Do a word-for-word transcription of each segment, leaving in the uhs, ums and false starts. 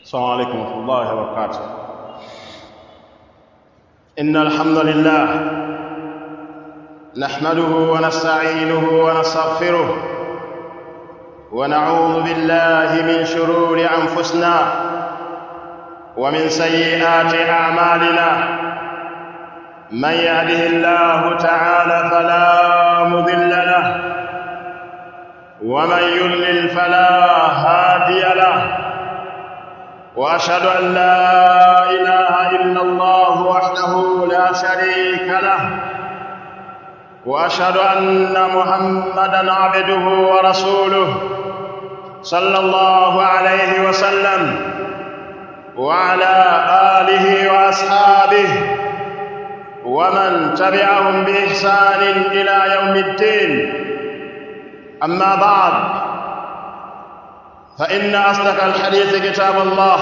السلام عليكم ورحمة الله وبركاته. إن الحمد لله نحمده ونستعينه ونستغفره ونعوذ بالله من شرور أنفسنا ومن سيئات أعمالنا. من يهده الله تعالى فلا مضل له ومن يضلل فلا هادي له، وأشهد أن لا إله إلا الله وحده لا شريك له، وأشهد أن محمدًا عبده ورسوله صلى الله عليه وسلم وعلى آله وأصحابه ومن تبعهم بإحسان إلى يوم الدين. أما بعد، فإن أصدق الحديث كتاب الله،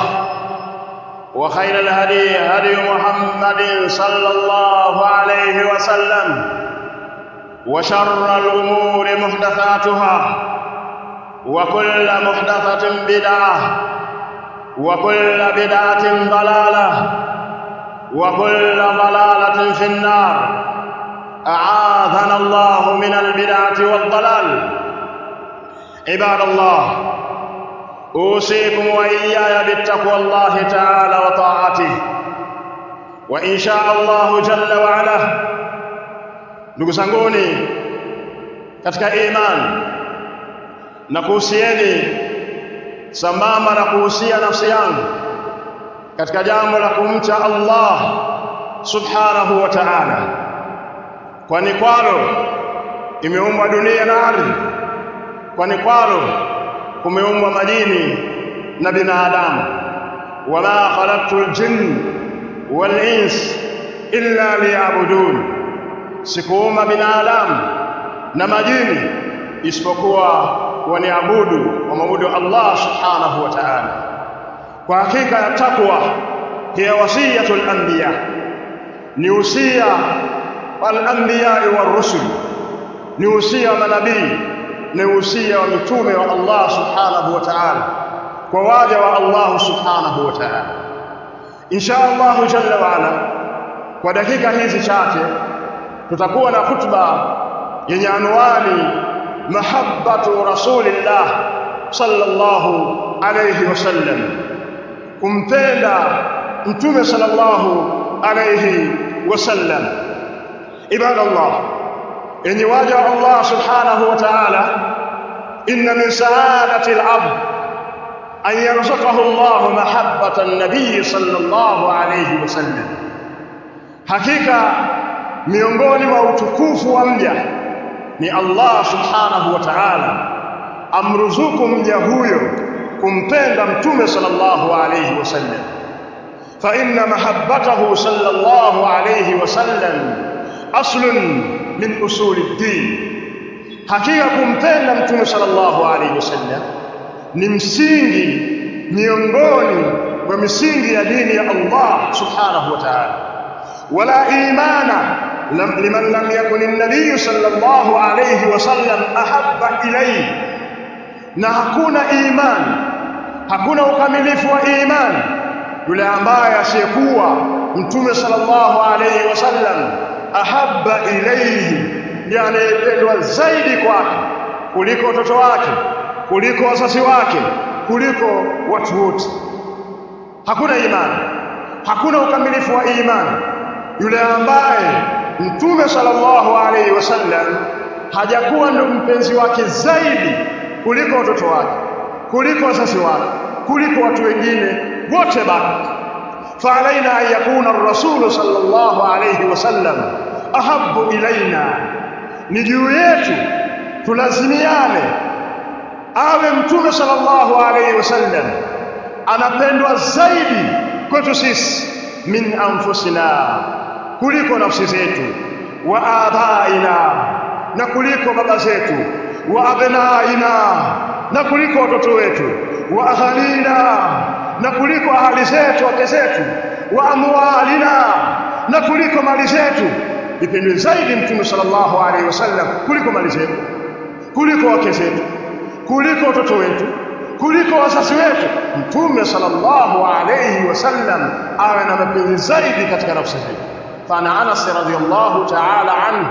وخير الهدي هدي محمد صلى الله عليه وسلم، وشر الأمور محدثاتها، وكل محدثة بدعة، وكل بدعة ضلالة، وكل ضلالة في النار. أعاذنا الله من البدعة والضلال. عباد الله، أوصيكم وإياي بالتقوى الله تعالى وطاعته، وإن شاء الله جل وعلا. Ndugu zanguni katika imani, na kuhusieni sambamba na kuhusia nafsi yangu katika jambo la kumcha Allah subhanahu wa ta'ala, kwani kwalo imeumbwa dunia na ardhi, kwani kwalo kumeumbwa majini na binadamu. Wama khalaqtul jinna wal ins illa liya'budun, sikuumba binadamu na majini isipokuwa waniabudu, wamwabudu Allah subhanahu wa ta'ala. Kwa hakika ya takwa hiya wasiyatul anbiya, ni usia wal anbiya war rusul, ni usia wa manabii, ni usia wa mitume wa Allah subhanahu wa ta'ala kwa waja wa Allah subhanahu wa ta'ala. Insha Allah jalla wa ala, kwa dakika hizi chache tutakuwa na khutba yenye anwani mahabbatu rasulillah sallallahu alayhi wasallam, kumpenda mtume sallallahu alayhi wasallam. Ibadallah, enyi waja wa Allah subhanahu wa ta'ala, inna min sa'adati al-'abd an yarzuqahu Allah mahabbata an-nabiy sallallahu alayhi wasallam. Hakika miongoni mwa utukufu wa mja ni Allah subhanahu wa ta'ala amruzuku mja huyo kumpenda mtume sallallahu alayhi wasallam. Fa inna mahabbatahu sallallahu alayhi wasallam aslun min usulid din. Hakika kumpenda mtume sallallahu alayhi wasallam ni msingi miongoni mwa misingi ya dini ya Allah subhanahu wa ta'ala. Wala imana liman lam yakun an-nabiy sallallahu alayhi wasallam ahabba ilayhi, na hakuna imani, hakuna ukamilifu wa imani yule ambaye asiyekuwa mtume sallallahu alayhi wasallam ahabba ilayhi, yani pendwa zaidi kwake kuliko watoto wake, kuliko wazazi wake, kuliko watu wote. Hakuna imani, hakuna ukamilifu wa imani yule ambaye mtume sallallahu alayhi wasallam hajakuwa ndo mpenzi wake zaidi kuliko watoto wake, kuliko wazazi wake, kuliko watu wengine wote. Basi fa alaina an yakuna ar-rasul sallallahu alayhi wasallam ahabbu ilaina, ni juu yetu tulazimiane awe mtume sallallahu alayhi wasallam anapendwa zaidi kwetu sisi min anfusina, kuliko nafsi zetu, wa abaina, na kuliko baba zetu, wa abnaina, na kuliko watoto wetu, wa ahalina, na kuliko ahali zetu, wake zetu, wa amwalina, na kuliko mali zetu. Ipendwe zaidi mtume sallallahu alayhi wasallam kuliko mali zetu, kuliko wake zetu, kuliko watoto wetu, kuliko wazazi wetu, Mtume sallallahu alayhi wasallam awe na mapenzi zaidi katika nafsi zetu. Fana Anas radhiyallahu ta'ala anhu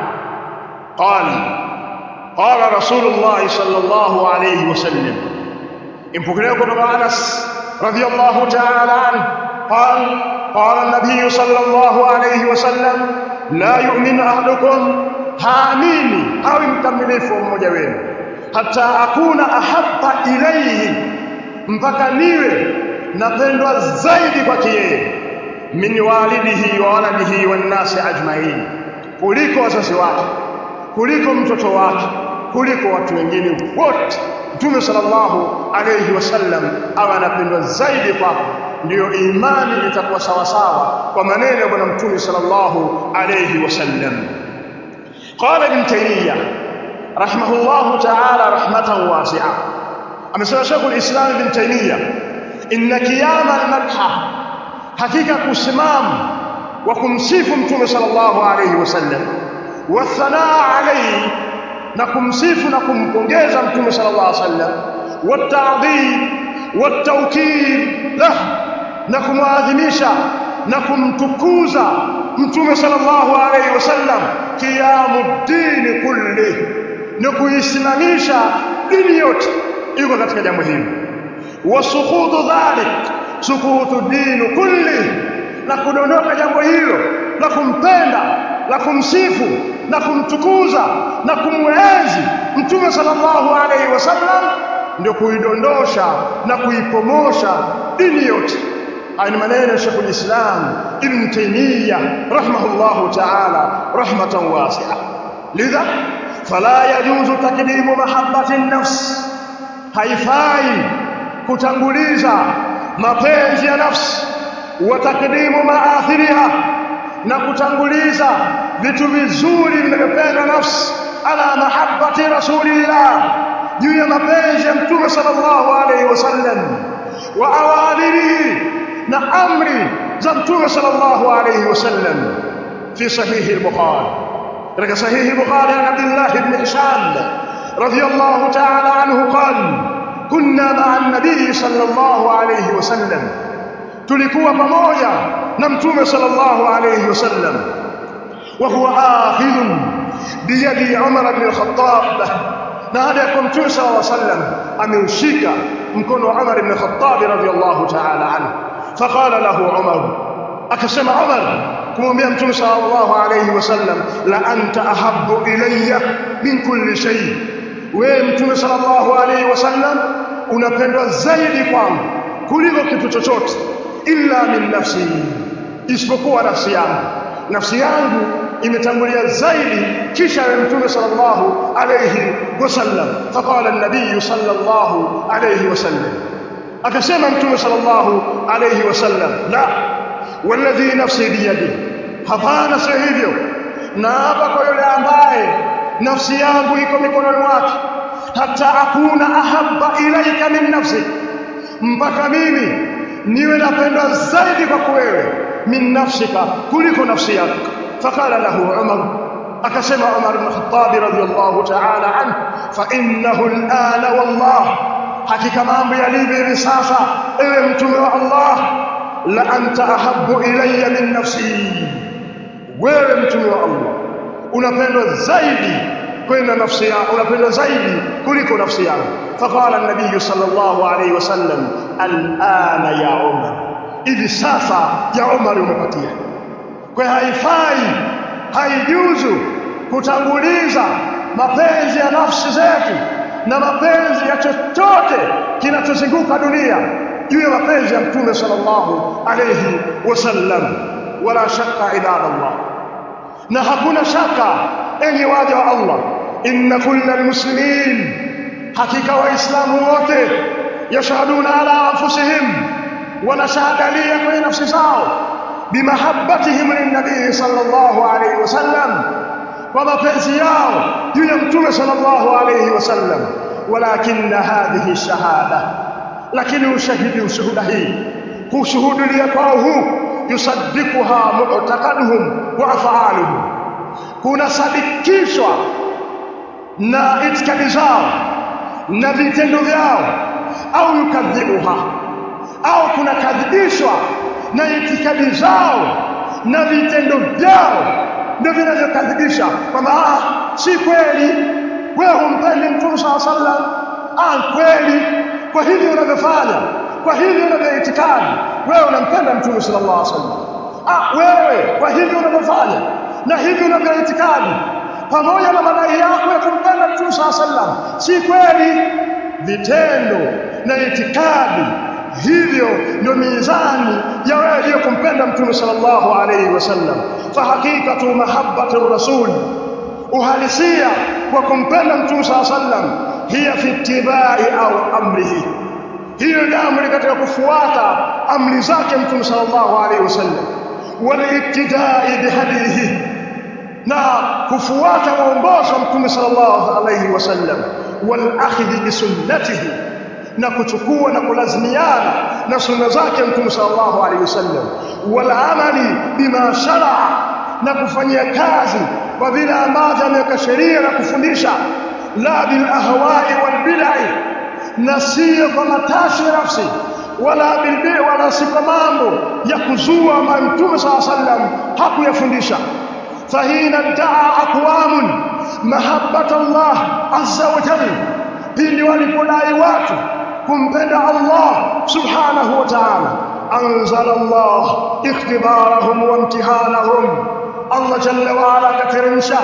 qala qala Rasulullah sallallahu alayhi wasallam, impokelewa kutoka Anas radhiyallahu ta'ala anhu qala qala an-nabiy sallallahu alayhi wasallam la yu'minu ahadukum, haamini hawi mkamilifu mmoja wenu, hata akuna ahabba ilayhi, mpaka niwe napendwa zaidi kwake yeye, min walidihi wa waladihi wan nasi ajma'in, kuliko wazazi wake, kuliko mtoto wake, kuliko watu wengine wote. Mtume sallallahu alayhi wasallam awe anapendwa zaidi kwako, ndio imani itakuwa sawa sawa kwa maneno ya bwana Mtume sallallahu alayhi wasallam. Qala Ibn Taymiyyah rahimahullahu ta'ala rahmatan wasi'a, amesema Sheikh al-Islam Ibn Taymiyyah, inna qiyama al-madha, hakika kusimama wa kumsifu Mtume sallallahu alayhi wasallam, wa thanaa alayhi, na kumsifu na kumpongeza Mtume sallallahu alayhi wasallam, wa ta'dhim wa tawkir lah, na kumwadhimisha na kumtukuza Mtume sallallahu alayhi wasallam, qiyamuddin kulli, na kuisimamisha dini yote iko katika jambo hili. Wa suqutu dhalik, suqutu din kulli, na kudondoka jambo hilo la kumpenda, la kumsifu na kumtukuza na kumwenzi Mtume sallallahu alayhi wasallam, ndio kuidondosha na kuipomosha dini yote. Haya ni maneno ya Sheikh al-Islam Ibn Taymiyyah rahimahullahu ta'ala rahmatan wasi'a. Lidha fala yajuzu takdimu mahabbati an-nafs, haifai kutanguliza mapenzi ya nafsi, wa takdimu maathiriha, na kutanguliza vitu vizuri vinavyopenda nafsi, ala mahabbati rasulillah, juu ya mapenzi ya Mtume sallallahu alayhi wasallam, wa awamirihi, na amri za Mtume sallallahu alayhi wasallam. Fi sahih al-Bukhari, katika sahih al-Bukhari an Abdullah ibn Hisham radiyallahu ta'ala anhu qala kunna ma'a an-nabiy sallallahu alayhi wasallam, tulikuwa pamoja na Mtume sallallahu alayhi wasallam, wa huwa akhidhun bi yadi Umar ibn al-Khattab, na hadi kwa Mtume sallallahu alayhi wasallam ameushika mkono wa Umar ibn al-Khattab radiyallahu ta'ala anhu. Faqala lahu Umar, akasema Umar kumwambia Mtume sallallahu alayhi wasallam, la anta ahabbu ilayya min kulli shay, wewe Mtume sallallahu alayhi wasallam unapendwa zaidi kwangu kuliko kitu chochote, illa min nafsi, isipokuwa nafsi yangu. Nafsi yangu imetangulia zaidi kisha ya Mtume sallallahu alayhi wasallam. Faqala an-nabiy sallallahu alayhi wasallam, akasema Mtume sallallahu alayhi wasallam, la walladhi nafsi biyadi, hapana, sio hivyo, na hapa kwa yule ambaye nafsi yangu iko mikononi mwake, hata akuna ahabba ilaika min nafsi, mpaka mimi niwe napendwa zaidi kwako wewe, min nafsika, kuliko nafsi yako. Faqala lahu Umar, akasema Umar ibn Khattab radiyallahu ta'ala anhu, fa innahu al-ana wallah, hakika mambo yalivyo hivi sasa ewe Mtume wa Allah, la anta ahabbu ilayya min nafsi, wewe Mtume wa Allah unapendwa zaidi kwenda nafsi yako, unapendwa zaidi kuliko nafsi yako. Faqala an-nabiy sallallahu alayhi wasallam, al-ana ya Umar, hivi sasa ya Umar umepatia. Kwa haifai, haijuzu kutanguliza mapenzi ya nafsi zetu na mapenzi ya chochote kinachozunguka dunia juu ya mapenzi ya Mtume sallallahu alayhi wasallam. Wala shakka ibadallah, na hakuna shaka enyi waja wa Allah, inna kullal muslimin, hakika waislamu wote, yashhaduna ala anfusihim, wanashahadalia kwenye nafsi zao, bimahabbatihim lin-nabii sallallahu alayhi wasallam, kwa mapenzi yao juu ya Mtume sallallahu alayhi wasallam. Walakinna hadhihi shahada, lakini ushahidi, ushuhuda hii, kushuhudia kwao huu, yusaddikuha mu'taqaduhum wa af'aluhum, kuna sadikishwa na itikadi zao na vitendo vyao au yukadhibuha, au kuna kadhibishwa na itikadi zao na vitendo vyao ndio vinavyokadhibisha kwamba ah, si kweli wewe humpendi Mtume sallallahu alaihi wasallam. Ah, kweli kwa hivyo unavyofanya, kwa hivyo unavyoitikadi wewe unampenda Mtume sallallahu alaihi wasallam. Ah, wewe kwa hivyo unavyofanya na hivyo unavyoitikadi pamoja na madai yako ya kumpenda Mtume sallallahu alaihi wasallam, si kweli. Vitendo na itikadi hivyo ndio mizani ya wewe kumpenda Mtume sallallahu alaihi wasallam. Fa hakikatu mahabbati rasul, uhalisia wa kumpenda Mtume sallallahu alaihi wasallam, hiya fi ittibai au amrihi, hiyo ni amri katika kufuata amri zake Mtume sallallahu alaihi wasallam, wal ittidai bihadihi, na kufuata mwongozo wa Mtume sallallahu alaihi wasallam, wal akhdhi bi sunnatihi, na kuchukua na kulazimiana na sunna zake Mtume sallallahu alaihi wasallam, wal amali bima shar'a, na kufanyia kazi kwa vile ambavyo ameweka sheria na kufundisha, la bil ahwa'i wal bid'i, na sio kwa matashi nafsi, wala bil bid'i, wala si kwa mambo ya kuzua ambayo Mtume sallallahu alaihi wasallam hakuyafundisha. Fahina daa aqwamun mahabbata Allah azza wa jalla, pindi walipodai watu kumpenda Allah subhanahu wa ta'ala, anzala Allah ikhtibarahum wa imtihanahum, Allah jalla wa ala kateremsha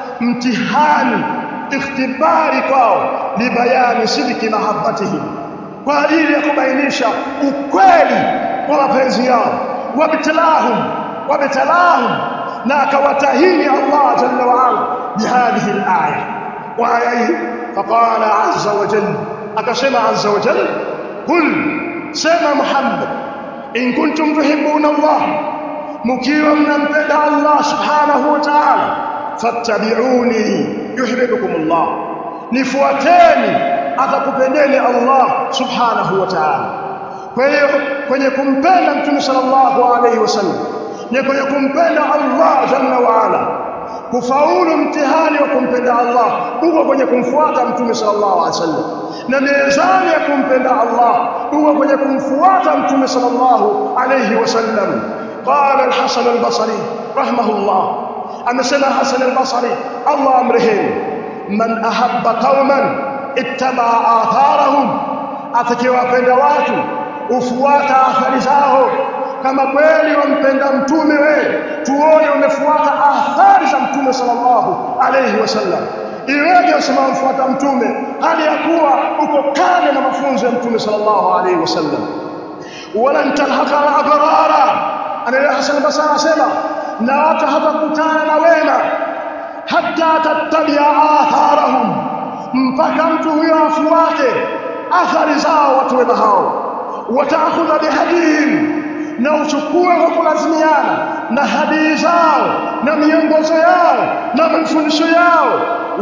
mtihani, ikhtibari kwao, libayani sidiki mahabbatihim, kwa ajili ya kubainisha ukweli wa mapenzi yao, wabtalahum wabtalahum, na akawatahini Allah jalla wa ala bihadhihi al-aya, wa aya faqala azza wa jalla, akasema azza wa jalla, qul, sema Muhammad, in kuntum tuhibbuna Allah, mkiwa mnampenda Allah subhanahu wa ta'ala, fattabi'uni yuhibbukum Allah, nifuateni atakupendeni Allah subhanahu wa ta'ala. Kwa hiyo kwenye kumpenda Mtume sallallahu alaihi wasallam ni kwenye kumpenda Allah jalla wa ala. Kufaulu mtihani wa kumpenda Allah uko kwenye kumfuata Mtume sallallahu alaihi wasallam, na mizani ya kumpenda Allah uko kwenye kumfuata Mtume sallallahu alaihi wasallam. Qala al-Hasan al-Basri rahimahullah, amesema Hasan al-Basri Allah amrehemu, man ahabba qauman ittaba atharahum, atakayewapenda watu ufuata athari zao. Kama kweli wampenda mtume, wewe tuone umefuata athari za Mtume sallallahu alayhi wasallam. Iweje usema mfuata mtume hali ya kuwa uko kando na mafunzo ya Mtume sallallahu alayhi wasallam? Wala talhaqa al-abrara, ana Hasan al-Basri anasema, na watu hatakutana na wema hatta tattabi'a atharahum, mpaka mtu huyo afuate athari zao watu wema hao, wataakhudha bihadihim, na uchukue kwa kulazimiana na hadithi zao na miongozo yao na mafundisho yao,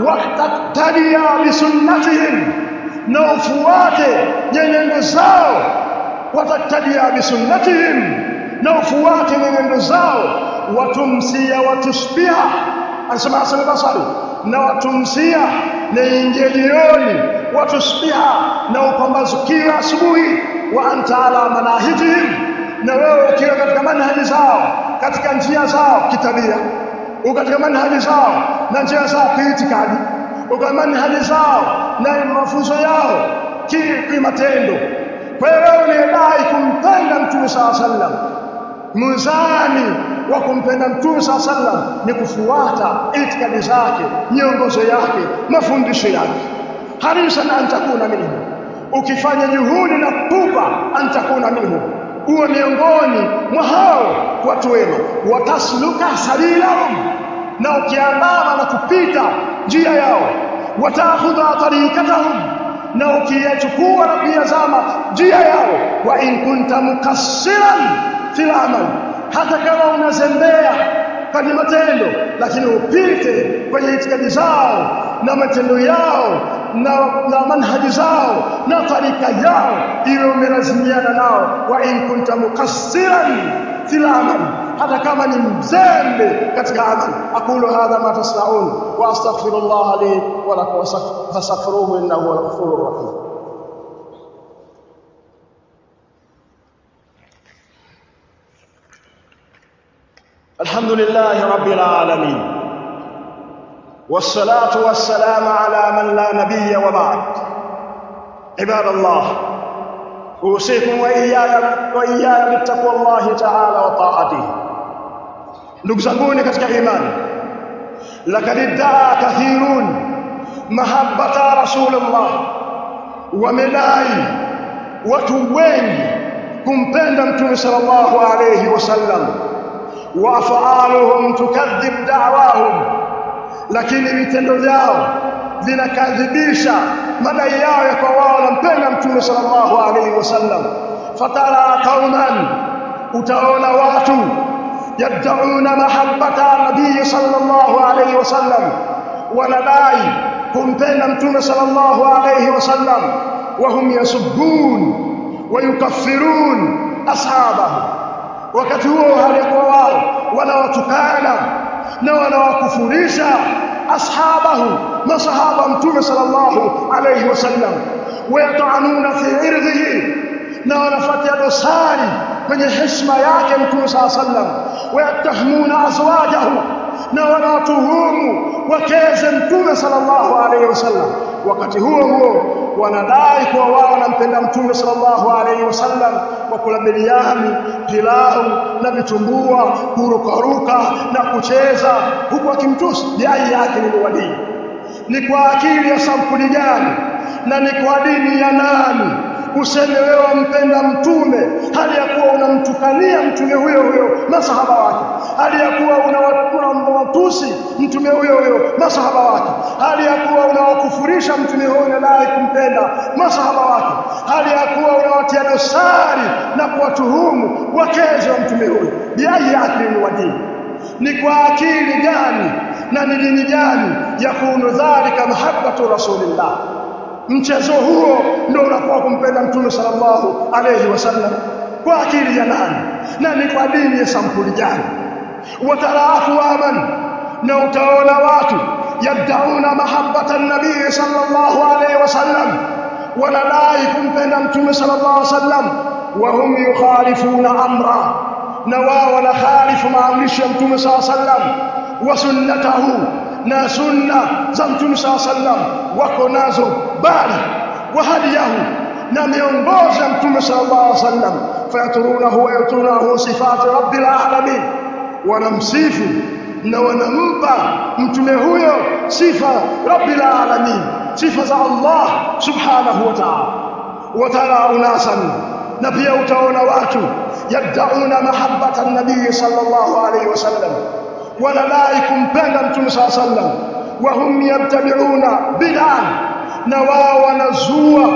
waqtadia bisunnatihim, na ufuate nyenendo zao, waqtadia bisunnatihim, na ufuate nyenendo zao, watumsia watusbiha, anasema Hasan al-Basri, na watumsia na ingie jioni, watusbiha na upambazukia asubuhi, wa anta ala manahijihim, na wewe ukiwa katika manhaji zao, katika njia zao kitabia, uko katika manhaji zao na njia zao kiitikadi, uko katika manhaji zao na mafunzo yao kimatendo. Kwa hiyo wewe unadai kumpenda Mtume sallallahu alaihi wasallam, mzani wa kumpenda Mtume sallallahu alaihi wasallam ni kufuata itikadi zake, miongozo yake, mafundisho yake. Harisan an takuna minhu, ukifanya juhudi na pupa an takuna minhu, uwe miongoni mwa hao watu wema. Watasluka sabilahum, na ukiandama na kupita njia yao. Watakhudha tariqatahum, na ukiyachukua na kuyazama njia yao. Wa in kunta mukassiran fil amal, hata kama unazembea kwenye matendo, lakini upite kwenye itikadi zao na matendo yao na, na manhaji zao na tarika yao, iwe umelazimiana nao. Wa in kunta mukassiran fil amal, hata kama ni mzembe katika amal. Aqulu hadha ma tasna'un wa astaghfirullah li wa lakum fastaghfiruhu innahu huwal ghafurur rahim. الحمد لله رب العالمين والصلاة والسلام على من لا نبي وبعد. عباد الله، أوصيكم وإياي وإياي بتقوى الله تعالى وطاعته. ndugu zanguni katika imani, laqad idda'a kathirun mahabbata rasulullah, wamedai watu wengi kumpenda mtume sallallahu alayhi wasallam, wa af'aluhum tukadhib da'wahum, lakini vitendo vyao vinakadhibisha madai yao ya kwa wao wanampenda mtume sallallahu alayhi wasallam. Fatara qauman, utaona watu yad'una mahabbata nabii sallallahu alayhi wasallam, wanadai kumpenda mtume sallallahu alayhi wasallam, wa hum yasubbun wa yukaffirun ashabahu, wakati huo hali kwa wao wanawatukana na wanawakufurisha ashabahu, masahaba mtume sallallahu alayhi wasallam, wayatanuna fi irdhihi, na wanafatia dosari kwenye heshima yake mtume sallallahu alayhi wasallam, wayatahmuna azwajahu, na wanatuhumu wakeze mtume sallallahu alayhi wasallam. Wakati huo huo wanadai kwa wao wanampenda mtume sallallahu alayhi wasallam kwa kula biriani, pilau na vitumbua, kurukaruka na kucheza, huku akimtusi biai yake ni wadi. Ni kwa akili ya sampuli gani na ni kwa dini ya nani useme wewe wampenda mtume hali ya kuwa unamtukania mtume huyo huyo masahaba wake, hali ya kuwa unawatusi mtume huyo huyo masahaba wake, hali ya kuwa unawakufurisha mtume huyo unadai kumpenda masahaba wake, hali ya kuwa unawatia dosari na kuwatuhumu wakezi wa mtume huyo biai akili wa dini. Ni kwa akili gani na ni dini gani yakunu dhalika mahabbatu rasulillah? Mchezo huo ndio unakuwa kumpenda mtume sallallahu alayhi wasallam kwa akili ya nani na ni kwa dini ya sampuli gani? Wataraafu aman, na utaona watu yad'una mahabbata an-nabii sallallahu alayhi wasallam, wanadai kumpenda mtume sallallahu alayhi wasallam, wa hum yukhalifuna amra, na wao wanakhalifu maamrisho ya mtume sallallahu alayhi wasallam, wa sunnatahu, na sunna za mtume sallallahu alayhi wasallam wako nazo, bali wa hadiyahu, na miongozo ya mtume sallallahu alayhi wasallam, fayaturunahu wa yaturunahu sifati rabbil alamin, wanamsifu na wanampa mtume huyo sifa rabbil alamin, sifa za Allah subhanahu wa ta'ala. Watara unasan, na pia utaona watu yad'una mahabbata an-nabii sallallahu alayhi wasallam, wanadai kumpenda mtume sallallahu alayhi wasallam, wa hum yabtadi'una bid'an, na wao wanazua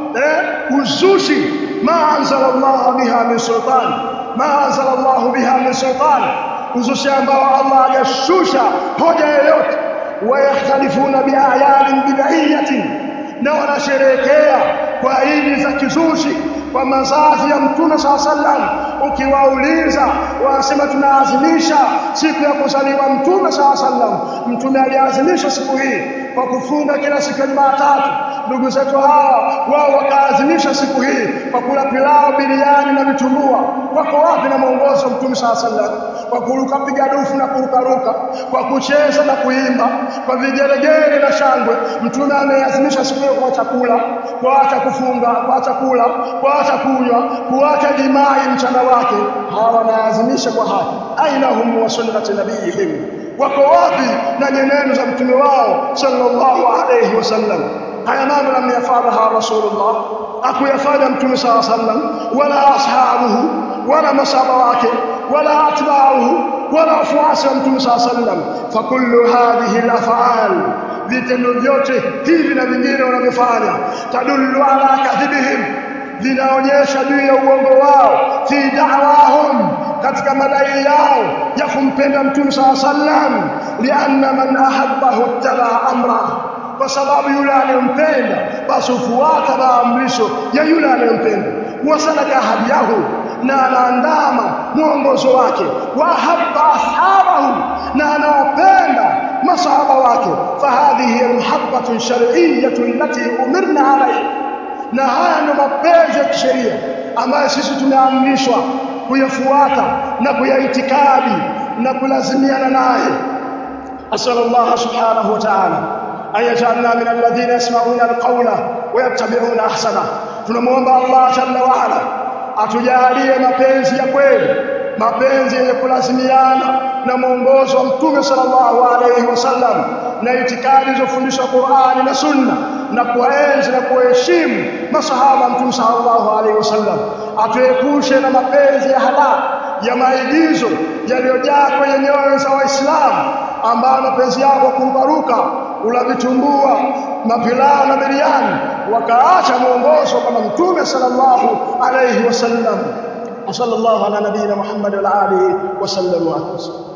eh uzushi ma anzala Allah biha min sultan, ma anzala Allah biha min sultan, uzushi ambao Allah hajashusha hoja yoyote. Wayahtalifuna bi'ayalin bid'iyatin, na wanasherehekea kwa idi za kizushi, kwa mazazi ya mtume sallallahu alayhi wasallam. Ukiwauliza wanasema tunaazimisha siku ya kuzaliwa mtume sallallahu alayhi wasallam. Mtume aliazimisha siku hii kwa kufunga kila siku ya Jumatatu. Ndugu zetu hawa wao wakaazimisha siku hii kwa kula pilau, biriani na vitumbua. Wako wapi na mwongozo wa mtume sallallahu alayhi wasallam? Kwa kuruka piga dufu na kurukaruka, kwa kucheza na kuimba, kwa vigelegele na shangwe. Mtume ameazimisha siku hiyo kwa chakula, kuacha kufunga, kuacha kula, kuacha kunywa, kuacha jimai mchana wake. Hawa wanaazimisha kwa haki. Aina hum wa sunnati nabiyihim, wako wapi na nyenendo za mtume wao sallallahu alayhi wasallam? Haya mambo lamyafadha rasulullah, akuyafanya mtume sallallahu alayhi wasallam, wala ashabuhu, wala masahaba wake, wala atba'uhu, wala wafuasi wa mtume sallallahu alayhi wasallam. Fa kullu hadhihi al-af'al, vitendo vyote hivi na vingine wanavyofanya, tadullu ala kadhibihim, vinaonyesha juu ya uongo wao, fi da'wahum, katika madai yao ya kumpenda mtume sallallahu alayhi wasallam. Lianna man ahabbahu ittaba amra, kwa sababu yule anayempenda basi hufuata maamrisho ya yule anayempenda. Wasalaka hadiyahu, na anaandama mwongozo wake. Wa habba ashabahu, na anawapenda masahaba wake. Fahadhihi almuhabbatu shar'iyyatu allati umirna alayha, na haya ndio mapenzi ya kisheria ambayo sisi tumeamrishwa kuyafuata na kuyaitikadi na kulazimiana naye. Asallallahu subhanahu wa ta'ala ayajalna min alladhina yasma'una alqawla wa yattabi'una ahsana. Tunamuomba Allah jalla wa ala atujalie mapenzi ya kweli, mapenzi yenye kulazimiana na mwongozo wa Mtume sallallahu alayhi wasallam na itikadi zilizofundishwa Qur'ani na Sunna, na kuwaenzi na kuheshimu masahaba Mtume sallallahu alayhi wasallam. Atuepushe na mapenzi ya halali ya maigizo yaliyojaa kwenye nyoyo za Waislamu, ambao mapenzi yao kwa kurukaruka ula vitumbua mapilao na biriani, wakaacha mwongozo kama Mtume sallallahu alayhi wasallam. Sallallahu ala nabiyina Muhammad wa alihi wa sallam wa sallam.